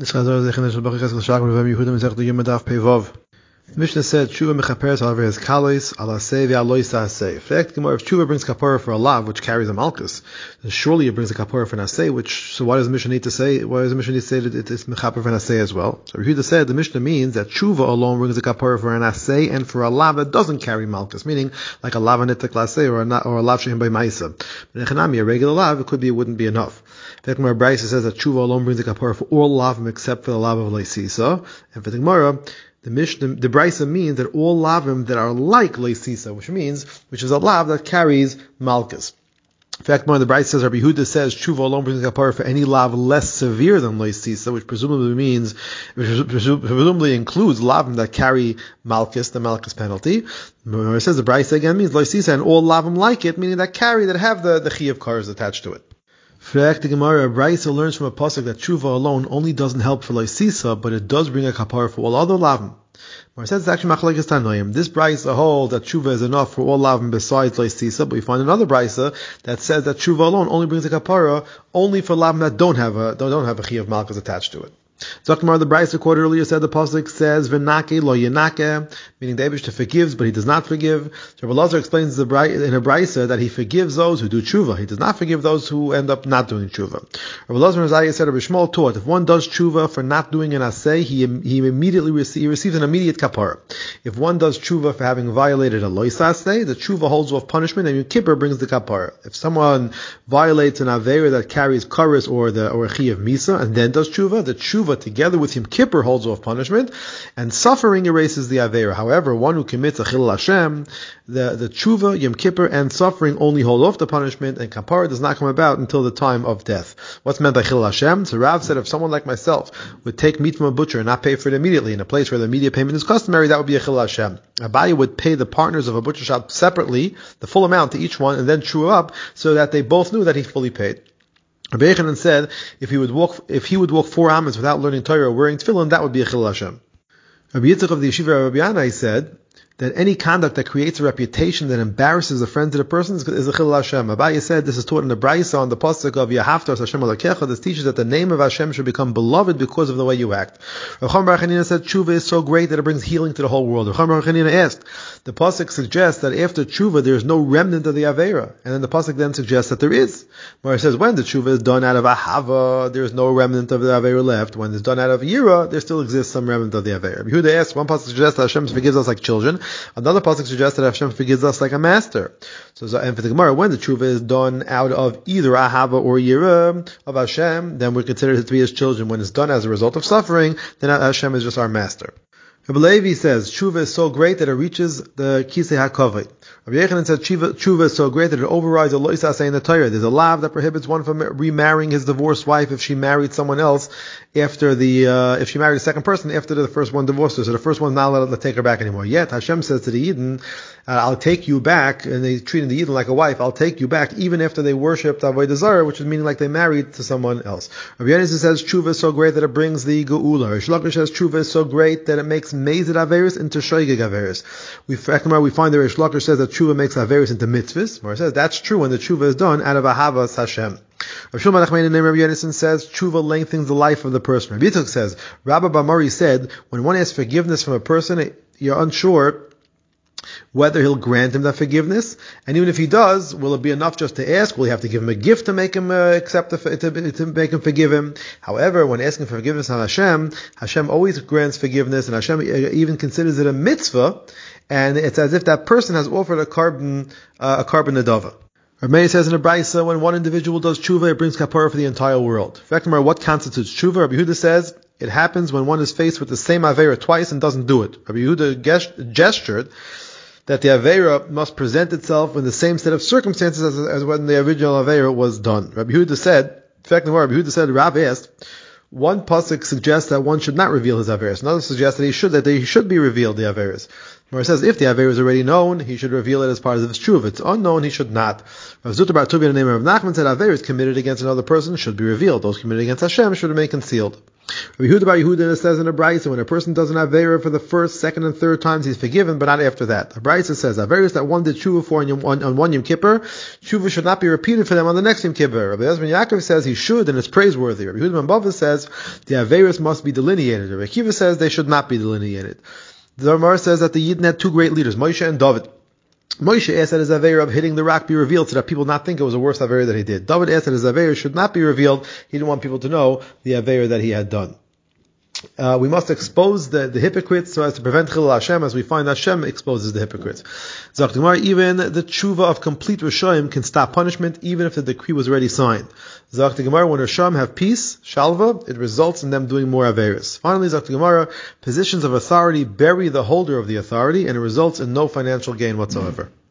Mishnah said, Tshuva mechaperes however has kalos ala sei ve'aloisa asei. Fact, Gemara, if Tshuva brings kapara for a lav, which carries a malchus, then surely it brings a kapara for an asei, so why does the Mishnah need to say, why does the Mishnah need to say that it is mechaper for an asei as well? So Yehuda said, the Mishnah means that Tshuva alone brings a kapara for an asei and for a lav that doesn't carry malchus, meaning like a lav anitek lasei or a lav shehim by ma'isa. But in Echanami, a regular lav, it wouldn't be enough. The Gemara Brisa says that Tshuva alone brings a kapara for all lavim except for the lav of leisisa, and for the Gemara, the Brisa means that all lavim that are like leisisa, which is a lav that carries malchus. In fact, more the Brisa says, Rabbi Yehuda says, Tshuva alone brings a kapara for any lav less severe than leisisa, which presumably includes lavim that carry malchus, the malchus penalty. It says the Brisa again means leisisa and all lavim like it, meaning that have the chiyuv kares attached to it. Fact, the Gemara Brisa learns from a pasuk that Tshuva alone only doesn't help for leisisa, but it does bring a kapara for all other lavim. It says it's actually machlekes tanoim. This Brisa holds that Tshuva is enough for all lavim besides leisisa, but we find another Brisa that says that Tshuva alone only brings a kapara only for lavim that don't have a chiyuv malchus attached to it. Zakmar, the Brisa quoted earlier, said the pasuk says v'nake lo yenake, meaning the Eibishter forgives, but he does not forgive. So Rabbi Lazar explains in a Brisa that he forgives those who do tshuva. He does not forgive those who end up not doing tshuva. Rabbi Lazar Zayah said, Rabbi Shmuel taught, if one does tshuva for not doing an aseh, he immediately receives an immediate kapara. If one does tshuva for having violated a lois aseh, the tshuva holds off punishment, and Yom Kippur brings the kapara. If someone violates an avera that carries kares or a chiyuv misa and then does tshuva, the tshuva together with Yom Kippur holds off punishment, and suffering erases the avera. However, one who commits a chilul Hashem, the tshuva, Yom Kippur, and suffering only hold off the punishment, and kapara does not come about until the time of death. What's meant by chilul Hashem? So Rav said if someone like myself would take meat from a butcher and not pay for it immediately in a place where the immediate payment is customary, that would be a chilul Hashem. Abaye would pay the partners of a butcher shop separately, the full amount to each one, and then chew up so that they both knew that he fully paid. Rabbi Yechanan said, if he would walk 4 amos without learning Torah or wearing tefillin, that would be a chilul Hashem. Rabbi Yitzchak of the Yeshiva Rabbi Yanai said that any conduct that creates a reputation that embarrasses the friends of the person is a chilul Hashem. Abaye said this is taught in the Brisa on the pasuk of Yahavta Hashem Elokecha. This teaches that the name of Hashem should become beloved because of the way you act. Rav Chaim Bar Chanina said tshuva is so great that it brings healing to the whole world. Rav Chaim Bar Chanina asked, the pasuk suggests that after tshuva there is no remnant of the avera, and then the pasuk then suggests that there is. Where it says when the tshuva is done out of ahava, there is no remnant of the avera left. When it's done out of yira, there still exists some remnant of the avera. Yehuda asked, one pasuk suggests that Hashem forgives us like children. Another pasuk suggests that Hashem forgives us like a master. So, and for the Gemara, when the tshuva is done out of either ahava or yira of Hashem, then we're considered to be his children. When it's done as a result of suffering, then Hashem is just our master. Rabbi Levi says tshuva is so great that it reaches the kisei hakavod. Rabbi Yechanan said tshuva is so great that it overrides a lois aseh in the Torah. There's a lav that prohibits one from remarrying his divorced wife if she married someone else after if she married a second person after the first one divorced her. So the first one's not allowed to take her back anymore. Yet Hashem says to the Yidden, I'll take you back, and they treated the Yidden like a wife. I'll take you back even after they worshipped Avodah Zarah, which is meaning like they married to someone else. Rabbi Yonasan says tshuva is so great that it brings the geula. Rish Lakish says tshuva is so great that it makes mezid averis into shoygig averis. We find that Rish Lakish says that tshuva makes averis into mitzvahs, where it says that's true when the tshuva is done out of ahavas Hashem. Rav Shlomo Nachman and Rabbi Yonasan says tshuva lengthens the life of the person. Rabbi Yitzchak says Rabbi Bamari said when one asks forgiveness from a person, you're unsure whether he'll grant him that forgiveness, and even if he does, will it be enough just to ask? Will he have to give him a gift to make him to make him forgive him? However, when asking for forgiveness on Hashem always grants forgiveness, and Hashem even considers it a mitzvah, and it's as if that person has offered a carbon nedava. Rabbi says in a Brisa, when one individual does tshuva, it brings kapara for the entire world. In fact, what constitutes tshuva? Rabbi Yehuda says it happens when one is faced with the same avera twice and doesn't do it. Rabbi Yehuda gestured that the Aveira must present itself in the same set of circumstances as when the original Aveira was done. Rabbi Yehuda said, in fact, Rabbi Yehuda said, Rav asked, one pasuk suggests that one should not reveal his Aveiros. Another suggests that he should be revealed, the Aveiros. Where it says, if the Aveira is already known, he should reveal it as part of his tshuva. If it's unknown, he should not. Rav Zutter Bar Tuvia, the name of Rav Nachman, said Aveira is committed against another person should be revealed. Those committed against Hashem should remain concealed. Rabbi Yehuda Bar Yehuda says in a brayso, when a person does an avera for the first, second, and third times, he's forgiven, but not after that. The brayso says averas that one did tshuva for on one Yom Kippur, tshuva should not be repeated for them on the next Yom Kippur. Rabbi Ezra ben Yaakov says he should, and it's praiseworthy. Rabbi Yehuda ben Bava says the averas must be delineated. Rabbi Akiva says they should not be delineated. The Gemara says that the Yidden had two great leaders, Moshe and David. Moshe asked that his avera of hitting the rock be revealed so that people not think it was the worst avera that he did. David asked that his avera should not be revealed. He didn't want people to know the avera that he had done. We must expose the hypocrites so as to prevent Chilul Hashem, as we find Hashem exposes the hypocrites. Zok Gemara, even the tshuva of complete Rishoyim can stop punishment, even if the decree was already signed. Zok Gemara, when Rishoyim have peace, shalva, it results in them doing more averis. Finally, Zok Gemara, positions of authority bury the holder of the authority, and it results in no financial gain whatsoever.